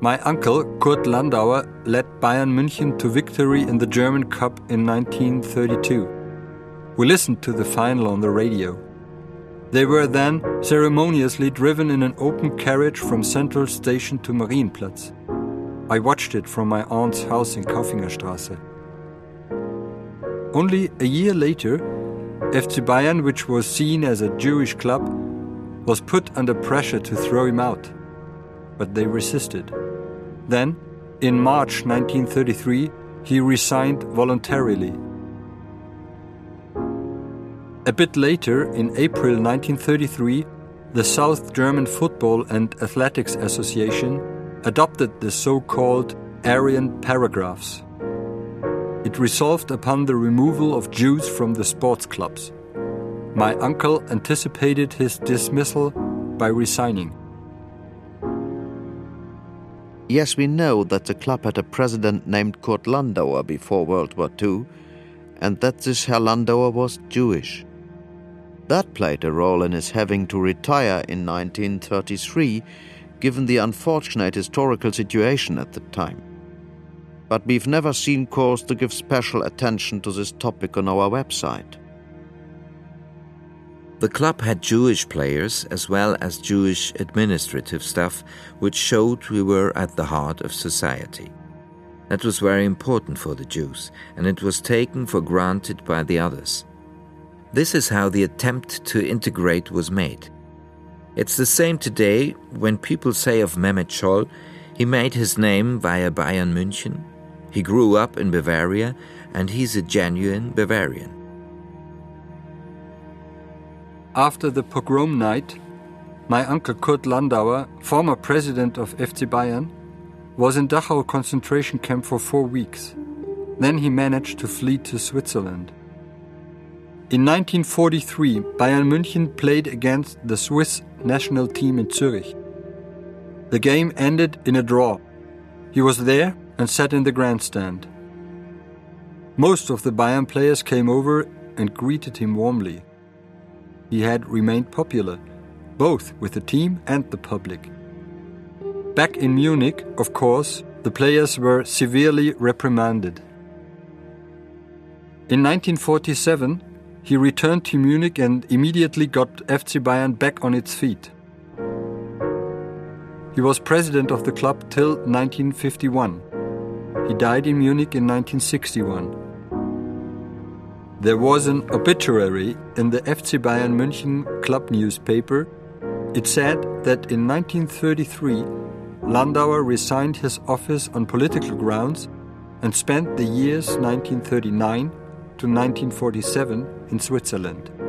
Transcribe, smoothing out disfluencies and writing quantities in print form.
My uncle, Kurt Landauer, led Bayern München to victory in the German Cup in 1932. We listened to the final on the radio. They were then ceremoniously driven in an open carriage from Central Station to Marienplatz. I watched it from my aunt's house in Kaufingerstraße. Only a year later, FC Bayern, which was seen as a Jewish club, was put under pressure to throw him out. But they resisted. Then, in March 1933, he resigned voluntarily. A bit later, in April 1933, the South German Football and Athletics Association adopted the so-called Aryan paragraphs. It resolved upon the removal of Jews from the sports clubs. My uncle anticipated his dismissal by resigning. Yes, we know that the club had a president named Kurt Landauer before World War II, and that this Herr Landauer was Jewish. That played a role in his having to retire in 1933, given the unfortunate historical situation at the time. But we've never seen cause to give special attention to this topic on our website. The club had Jewish players as well as Jewish administrative staff, which showed we were at the heart of society. That was very important for the Jews, and it was taken for granted by the others. This is how the attempt to integrate was made. It's the same today when people say of Mehmet Scholl, he made his name via Bayern München, he grew up in Bavaria, and he's a genuine Bavarian. After the pogrom night, my uncle Kurt Landauer, former president of FC Bayern, was in Dachau concentration camp for 4 weeks. Then he managed to flee to Switzerland. In 1943, Bayern München played against the Swiss national team in Zurich. The game ended in a draw. He was there and sat in the grandstand. Most of the Bayern players came over and greeted him warmly. He had remained popular, both with the team and the public. Back in Munich, of course, the players were severely reprimanded. In 1947, he returned to Munich and immediately got FC Bayern back on its feet. He was president of the club till 1951. He died in Munich in 1961. There was an obituary in the FC Bayern München club newspaper. It said that in 1933, Landauer resigned his office on political grounds and spent the years 1939 to 1947 in Switzerland.